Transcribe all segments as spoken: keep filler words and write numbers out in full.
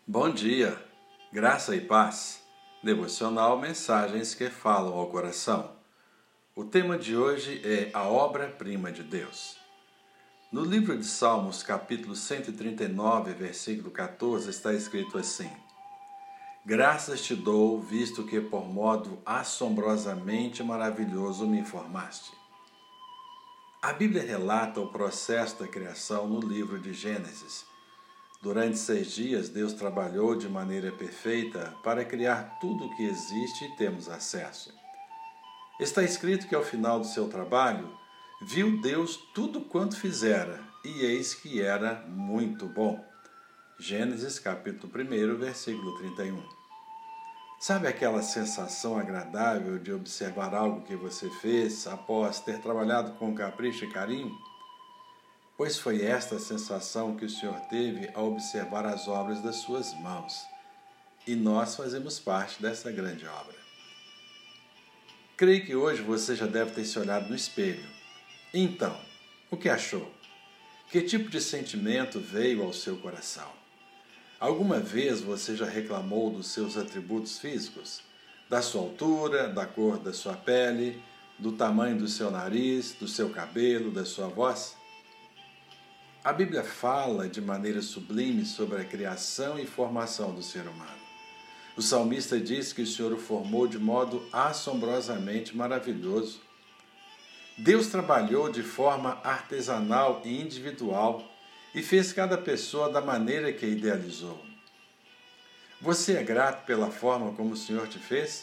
Bom dia, graça e paz. Devocional Mensagens que falam ao coração. O tema de hoje é a obra-prima de Deus. No livro de Salmos, capítulo cento e trinta e nove, versículo quatorze, está escrito assim: Graças te dou, visto que por modo assombrosamente maravilhoso me formaste. A Bíblia relata o processo da criação no livro de Gênesis. Durante seis dias, Deus trabalhou de maneira perfeita para criar tudo o que existe e temos acesso. Está escrito que ao final do seu trabalho, viu Deus tudo quanto fizera, e eis que era muito bom. Gênesis capítulo um, versículo trinta e um. Sabe aquela sensação agradável de observar algo que você fez após ter trabalhado com capricho e carinho? Pois foi esta a sensação que o Senhor teve ao observar as obras das suas mãos. E nós fazemos parte dessa grande obra. Creio que hoje você já deve ter se olhado no espelho. Então, o que achou? Que tipo de sentimento veio ao seu coração? Alguma vez você já reclamou dos seus atributos físicos? Da sua altura, da cor da sua pele, do tamanho do seu nariz, do seu cabelo, da sua voz? A Bíblia fala de maneira sublime sobre a criação e formação do ser humano. O salmista diz que o Senhor o formou de modo assombrosamente maravilhoso. Deus trabalhou de forma artesanal e individual e fez cada pessoa da maneira que idealizou. Você é grato pela forma como o Senhor te fez?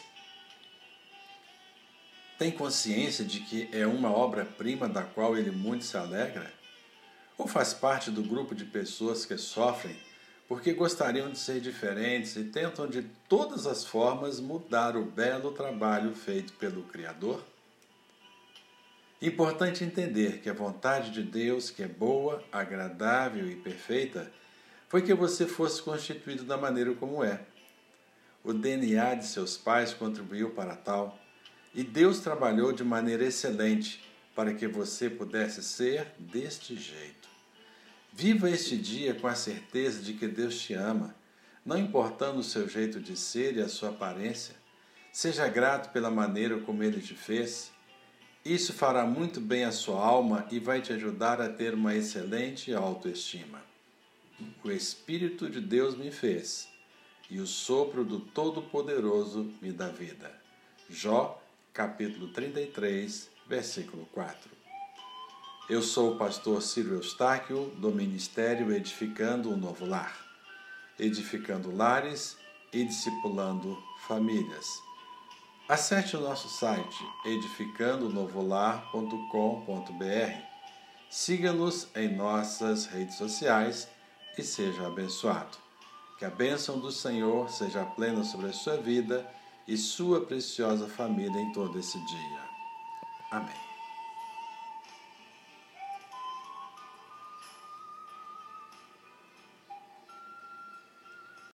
Tem consciência de que é uma obra-prima da qual Ele muito se alegra? Ou faz parte do grupo de pessoas que sofrem porque gostariam de ser diferentes e tentam de todas as formas mudar o belo trabalho feito pelo Criador? Importante entender que a vontade de Deus, que é boa, agradável e perfeita, foi que você fosse constituído da maneira como é. O D N A de seus pais contribuiu para tal, e Deus trabalhou de maneira excelente para que você pudesse ser deste jeito. Viva este dia com a certeza de que Deus te ama, não importando o seu jeito de ser e a sua aparência. Seja grato pela maneira como Ele te fez. Isso fará muito bem à sua alma e vai te ajudar a ter uma excelente autoestima. O Espírito de Deus me fez, e o sopro do Todo-Poderoso me dá vida. Jó, capítulo trinta e três, versículo quatro. Eu sou o pastor Ciro Eustáquio, do Ministério Edificando o Novo Lar, edificando lares e discipulando famílias. Acesse o nosso site edificando novo lar ponto com ponto br. Siga-nos em nossas redes sociais e seja abençoado. Que a bênção do Senhor seja plena sobre a sua vida e sua preciosa família em todo esse dia. Amém.